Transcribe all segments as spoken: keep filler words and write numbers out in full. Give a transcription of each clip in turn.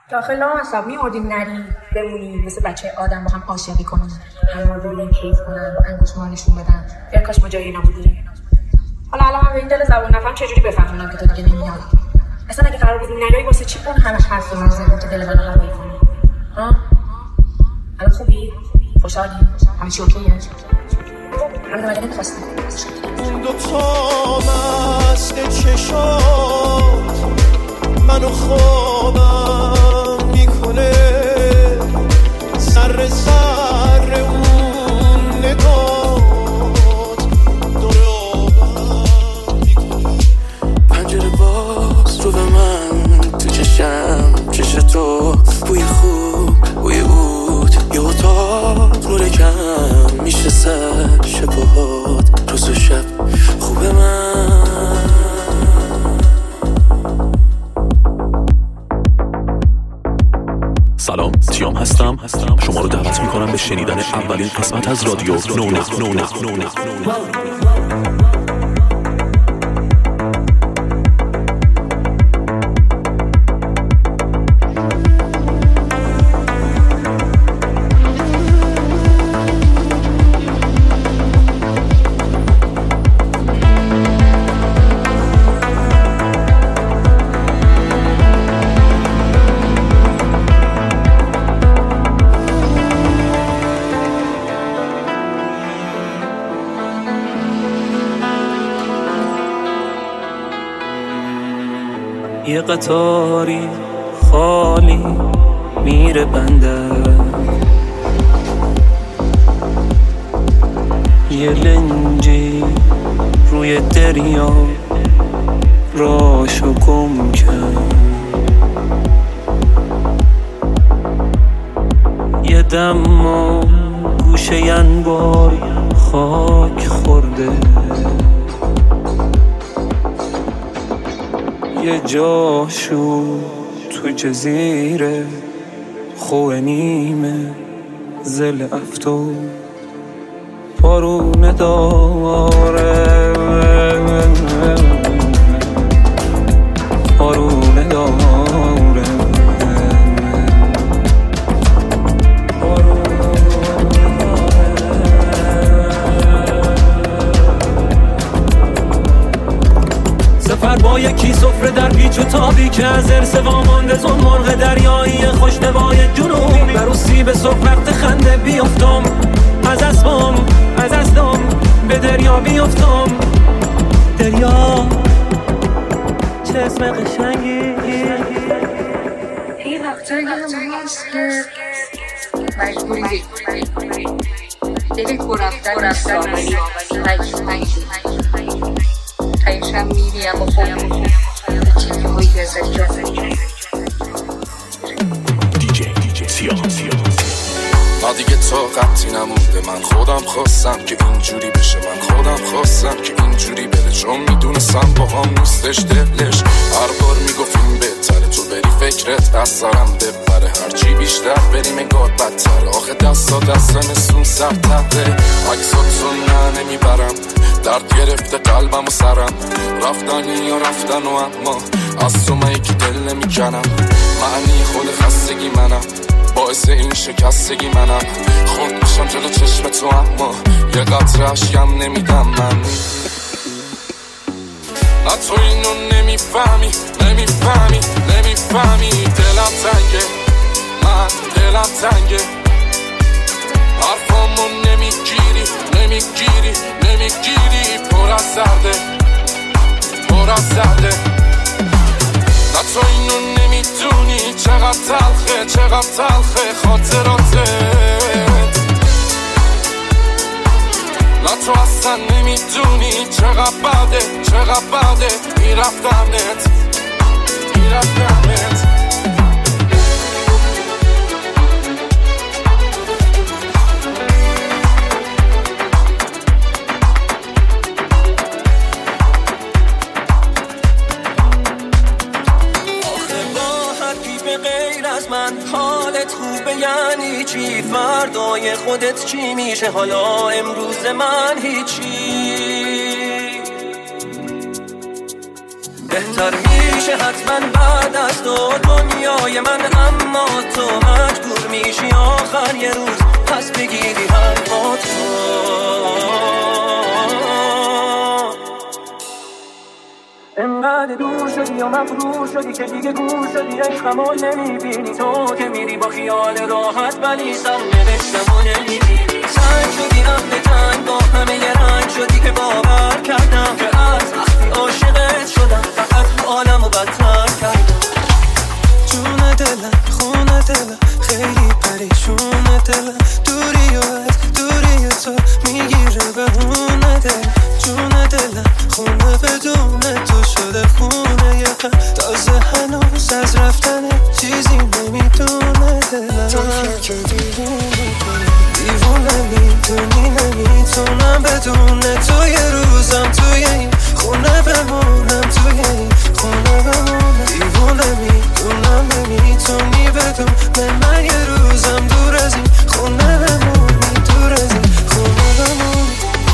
داخل لامصب می‌مردیم نری بمونیم مثل بچه آدم با هم عاشقی کنیم، همه رو ببینیم کیف کنن، با انگوش ما نشون بدن. یا کاش ما جای اینا بودیم. حالا الان من به این دل زبون نفهم چجوری بفهمونم که تو دیگه نمیای. اصلا اگه قرار بود نریای واسه چی اون همه حرف من زدی که دل منو هوایی کنی؟ ها؟ الان خوبی؟ خوشحالی؟ همه چی اوکیه؟ همین مگه نمی‌خواستی؟ اون دوتا مست چشات منو خوابم میکنه، سر سر اون نگات دور آبم میکنه. پنجره باز رو به من تو چشم، چش تو بوی خوب بوی بود، یه اتاق رو رکم میشه سر شبهات روز و شب خوب من. سلام، سیام هستم. شما رو دعوت میکنم به شنیدن اولین قسمت از رادیو نونه نونه نونه. یه قطاری خالی میره بندر، یه لنجی روی دریا راشو گم کرد، یه دم گوشه انبار خاک خورده، یه جاشو تو جزیره خوه نیمه زل افتو پارونه داره، پارونه داره. سفر با یکی سفره در پیچ و تابی که از ارث وامانده زون مرغ دریایی خوشنوای جنوبی، بر سیب صبح وقت خنده بیافتم از اسبم از اسدم به دریا بیافتم. دریا چه اسم قشنگی، این وقتا یه مونستر مجبوری دل کرفتن رفتن تایشم میریم و خوب چیزی هایی بزر جازه دیجی دیجی سیاه سیاه. ما دیگه طاقتی نمونده، من خودم خواستم که اینجوری بشه، من خودم خواستم که اینجوری بره، چون میدونستم با هم نیستش دلش. هر بار میگفتیم بهتره تو بری فکرت از سرم ببره، هرچی بیشتر بریم انگار بدتر، آخه دستا دست نسون سر تره، عکساتو نه نمیبرم، درد گرفته قلبم و سرم، رفتنی یا رفتن و اما از تو من یکی دل نمیکنم، معنی خود خستگی منم، باعث این شکستگی منم، خود میشم جلو چشم تو اما یه قطره عشقم نمیدم من. نه تو اینو نمیفهمی نمیفهمی نمیفهمی، دلم تنگه من دلم تنگه، حرفامو نمیگیری نمیگیری نمیگیری، پر از درده پر از درده. نه تو اینو نمیدونی چقدر تلخه چقدر تلخه خاطراتت، نه تو اصلا نمیدونی چقدر بده چقدر بده میرفتمت میرفتمت. حالت خوبه یعنی چی؟ فردای خودت چی میشه؟ حالا امروز من هیچی. بهتر میشه حتما بعد از تو دنیای من، اما اما تو مجبور میشی آخر یه روز پس بگیری حرفات انقدر دور شدی یا مغرور شدی که دیگه گور شدی عشقمو نمیبینی تو که میری با خیال راحت ولی سرنوشتمو نمیبینی سنگ شدی اهل تنگ با همه یه رنگ شدی که باور کردم که از وقتی عاشقت شدم فقط رو عالمو بدتر کردم جون دلم خونه دلم خیلی پریشونه دلم دوری و از دوری تو میگیره بهونه دلم جون دلم خونه بدون تو شده خونه یکم تازه هنوز از رفتن چیزی نمیدونه دلم تو که دیوونه دیوونه میدونی نمیتونم بدون تو یه روزم توی این خونه بمونم توی این خونه بمونم دیوونه میدونم نمیتونی بدون من یه روزم دور از این خونه بمونی دور از این خونه بمونی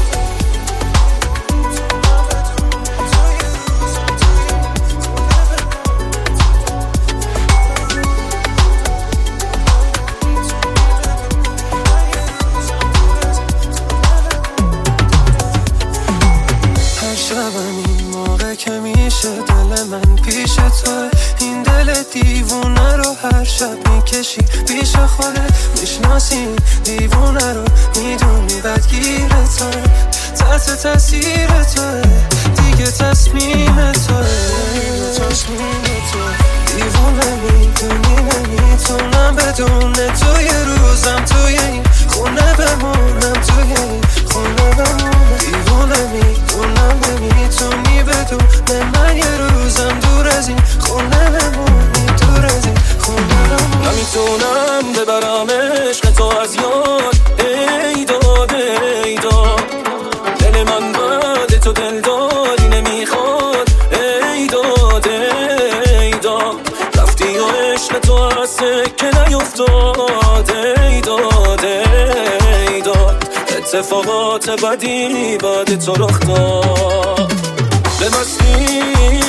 که میشه دل من پیش تو این دل دیوونه رو هر شب میکشی پیش خودت میشناسی دیوونه رو میدونی بدگیر تو تحت تاثیر تو دیگه تصمیم تو تصمیم تو دیوونه میدونی نمیتونم بدون تو یه روزم توی این خونه بمونم توی این خونه بمونم دیوونه میدونم نمیتونی بدون من یه روزم دور از این خونه بمونی دور از این خونه بمونی نمیتونم ببرم عشق تو از یاد ای داد ای داد دل من بعد تو دل دادی نمیخواد ای داد ای داد رفتی و عشق تو از سکه نیفتاد ای داد ای داد اتفاقات بدی بعد تو رخ داد به مستی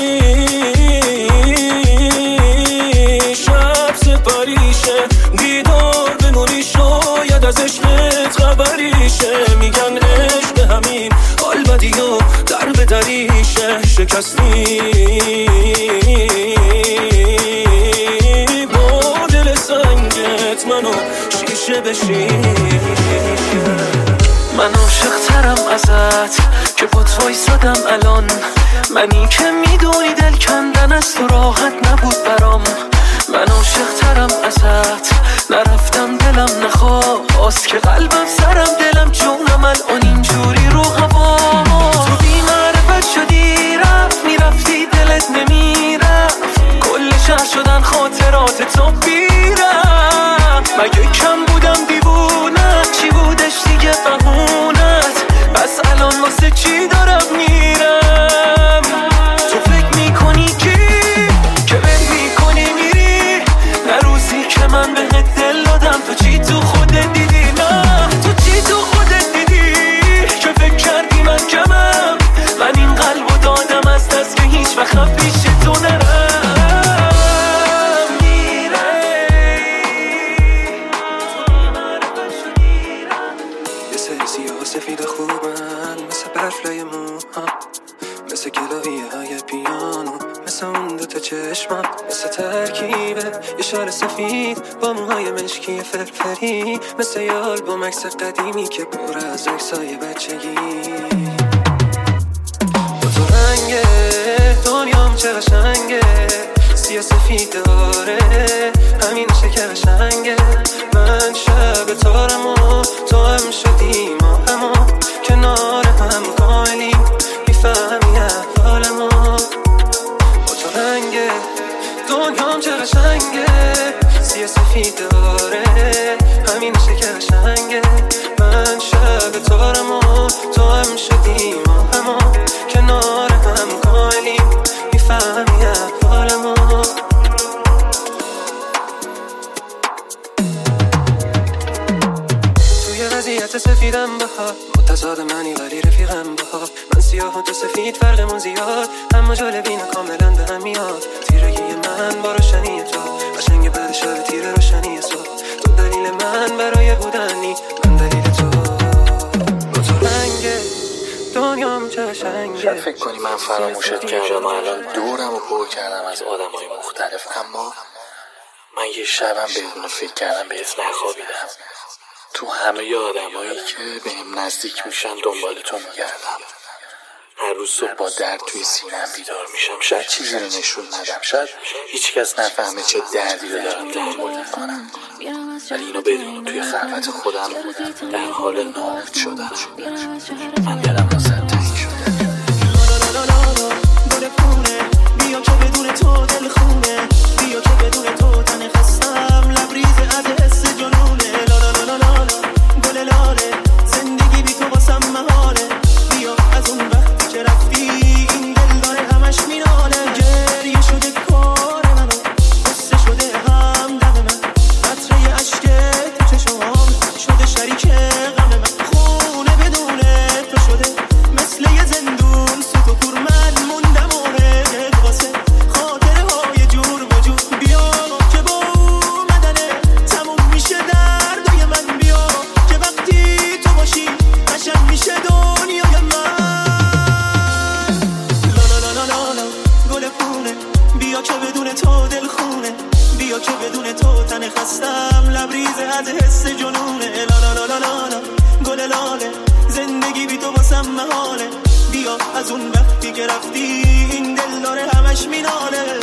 شب سپریشه دیدار بمونی شاید از عشقت خبریشه میگن عشق همین حال بدی و در به دریشه شکستی با دل سنگت منو شیشه به شیشه من عاشق ترم ازت که با تو ایستادم الان منی که میدونی دل کندن از تو راحت نبود برام من عاشق ترم ازت نرفتم دلم نخواست که قلبم سرم دلم جونم الان اینجوری رو هوا تو بی معرفت شدی رفت میرفتی دلت نمیرفت کل شهر شدن خاطرات تو بیرم مگه کم بودم دیوونه چی بودش دیگه بهونت بس الان واسه چی دارم میرم تو فکر میکنی کی که بر میکنی میری نه روزی که من بهت دل دادم تو چی تو خودت دیدی نه تو چی تو خودت دیدی که فکر کردی من کمم من این قلبو دادم از دست که هیچ وقت پیش تو نرم سفید خوبن مثل برفلای موها مثل گلویه های پیانو مثل اون دوتا چشمم مثل ترکیبه یه شال سفید با موهای مشکی فرفری مثل یه آلبوم عکس قدیمی که پر از عکسای بچگی با تو رنگه دنیام چه قشنگه سیاه سفید داره همینشه که قشنگه من شب تارمو تو هم شدی ما همو کنار هم قائلی میفهمی احوالمو با تو رنگه دنیام چه قشنگه سیاه سفید داره همینشه که قشنگه من شب تارمو تو هم شدی ما همو کنار هم قائلی میفهمی احوالمو وضعیت سفیدم بها متضاد منی ولی رفیقم بها من سیاه و تو سفید فرقمون زیاد اما جالبین کاملا به هم میاد تیرگی من با روشنی تو قشنگ بعد شب تیره قشنگه. شاید فکر کنی من فراموشت کردم و الان دورم و پر کردم از آدم های مختلف، اما من یه شبم بدون فکر کردم بهت نخوابیدم. تو همه آدم هایی که به هم نزدیک میشن دنبال تو میگردم. هر روز صبح با درد توی سینم بیدار میشم. شاید چیزی رو نشون ندم، شاید هیچ کس نفهمه چه دردی رو دارم تحمل میکنم، ولی اینو بدون توی خلوت خودم در حال نابود شدم. من دلم واسه تنگ شده. گل پونه بیا که بدون تو دل خونه، بیا که بدون تو تن خستم لبریز از حس جنونه. لالا لالا لالا گل لاله زندگی بی تو واسم محاله، بیا از اون وقتی که رفتی این دل داره همش میناله. گریه شده کار منو قصه شده هم دم من، قطره عشق تو چشمام شده شریک غم من. خونه بدون تو شده مثل یه زندون سوت و کور، من موندم اومد واسه خاطره های جور و جور. بیا که با اومدنه تموم میشه دردای من، بیا که وقتی تو باشی قشنگ میشه دنیای من. لالا لالا لالا گل پونه بیا که بدون تو دل خونه، بیا که بدون تو تن خستم لبریز از حس جنونه. لالا لالا لالا گل لاله زندگی بی تو واسم محاله، بیا از اون وقتی که رفتی این دل داره همش میناله.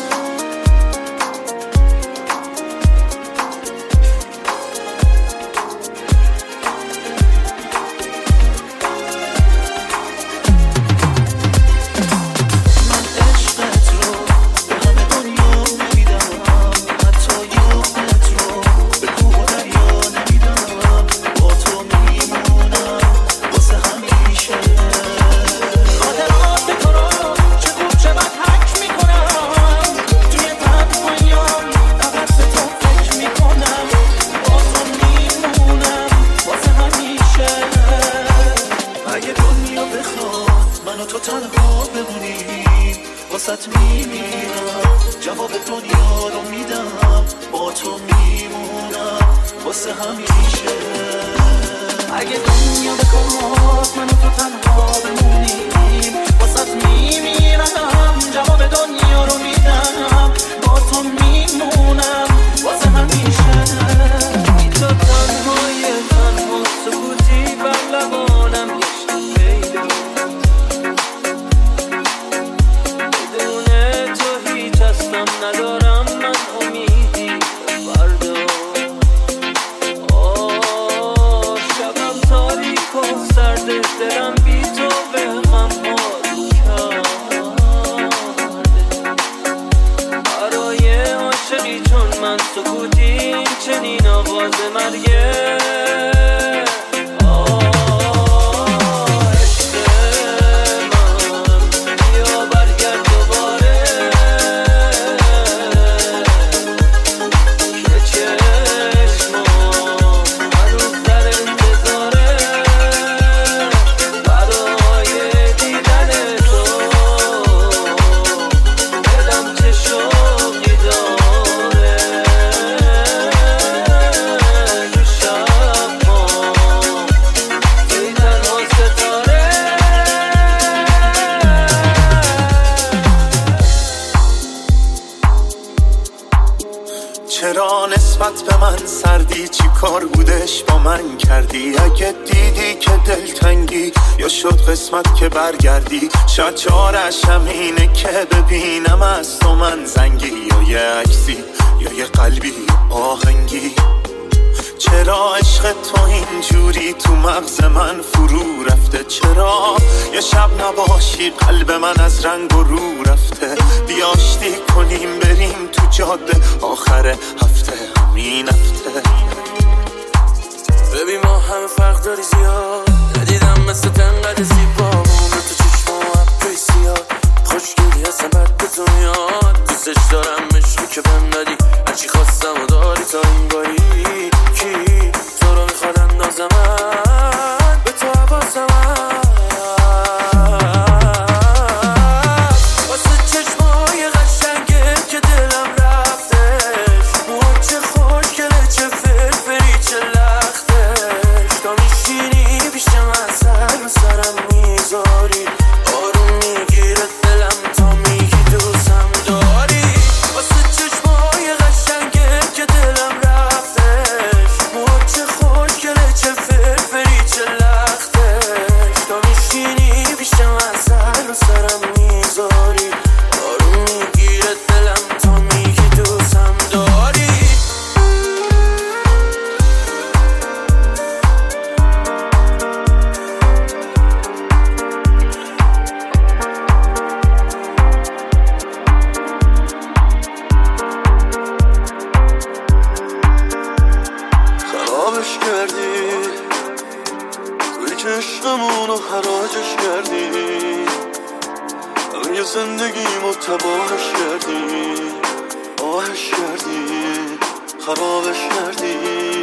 چرا نسبت به من سردی؟ چی کار بودش با من کردی؟ اگه دیدی که دلتنگی یا شد قسمت که برگردی، شاید چارش همینه که ببینم از تو من زنگی، یا یه عکسی یا یه قلبی آهنگی. چرا عشق تو اینجوری تو مغز من فرو رفته؟ چرا یه شب نباشی قلب من از رنگ و رو رفته؟ بیا آشتی کنیم بریم تو جاده آخر هفته، همین هفته. ببین ما همه فرق داری زیاد، ندیدم مثل تنقل زیبامون تو چشم و ابروی سیاد، خوشگلی اصلا بد به دنیا. دوستش دارم عشقی که بهم دادی، هرچی خواستم و داری تا این باری. کی تو رو میخواد اندازم من به تو حواسم واسه چشمای قشنگه که دلم رفتش، موها چه خوشگله چه فرفری چه لختش. تا میشینی پیش من سر و سرم میذاری، کردی، توی که عشقمونو حراجش کردی، همه زندگیمو تباهش کردی، آهش کردی، خرابش کردی،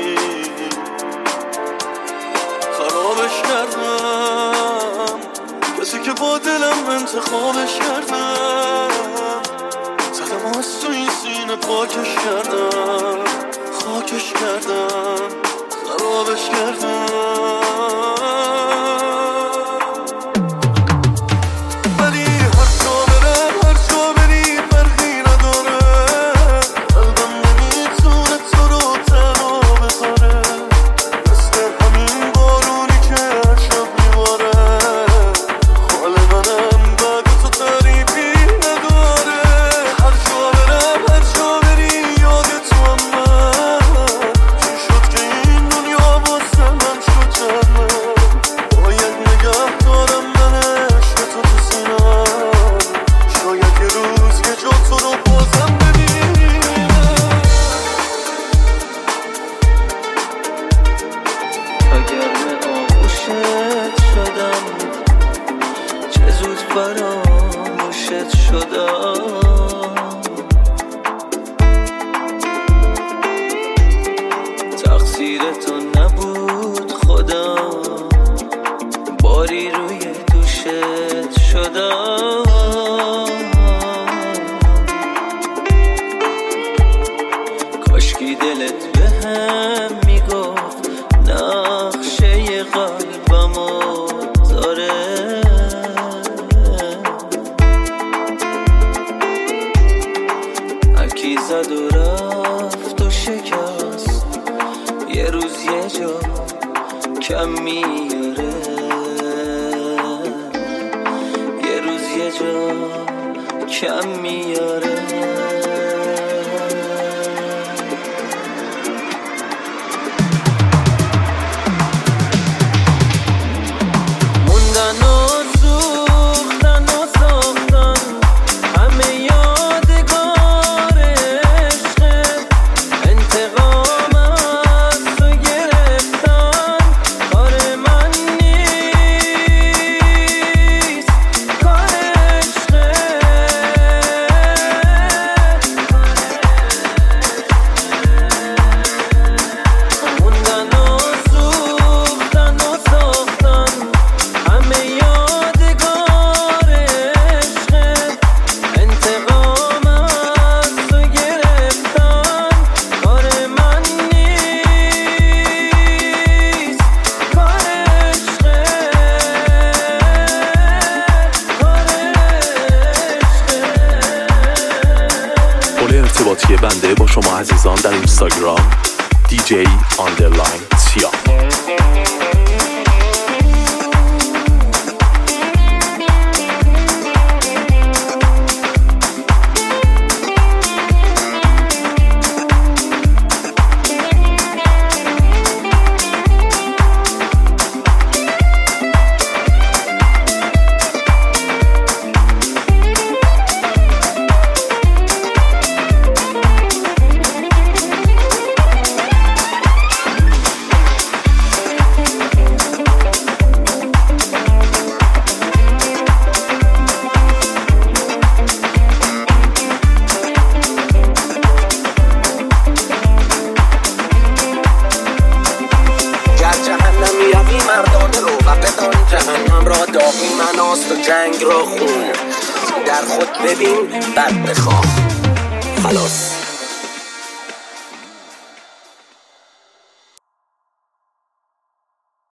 خرابش کردم. کسی که با دلم انتخابش کردم، زدم از تو این سینه پاکش کردم، خاکش کردم، خرابش کردم. ولی هر جا برم هر جا بری فرقی نداره، قلبم نمیتونه تو رو تنها بذاره، مثل همین بارونی که هر شب میباره، حال منم بعد تو تعریفی نداره. هر جا برم هر جا بری یاد تو هم من، چی شد که این دنیا واسه من شد جهنم. باید نگه دارم من عشق تو تو سینم، شاید یه روز یه جا تو رو بازم ببینم. تا گرم آغوشت شدم، چه زود فراموشت شدم. تقصیر تو نبود خدا، باری روی دوشت شدم. کاشکی دلت به هم میگفت نقشه قلبمو داره. هرکی زد و رفت و شکست، یه روز یه جا کم میاره، یه روز یه جا کم میاره. موندن و سوختن و ساختن همه یادگار عشقت، انتقام از تو گرفتن کار من نیست، کار عشقت. موندن و سوختن و ساختن همه یادگار عشقت، انتقام از تو گرفتن کار من نیست، کار عشقت، کار عشقت. پل ارتباطی بنده با شما عزیزان در اینستاگرام دی جی آندرلاین سیاه. جنگ را خون در خود ببین، بعد بخواه. خلاص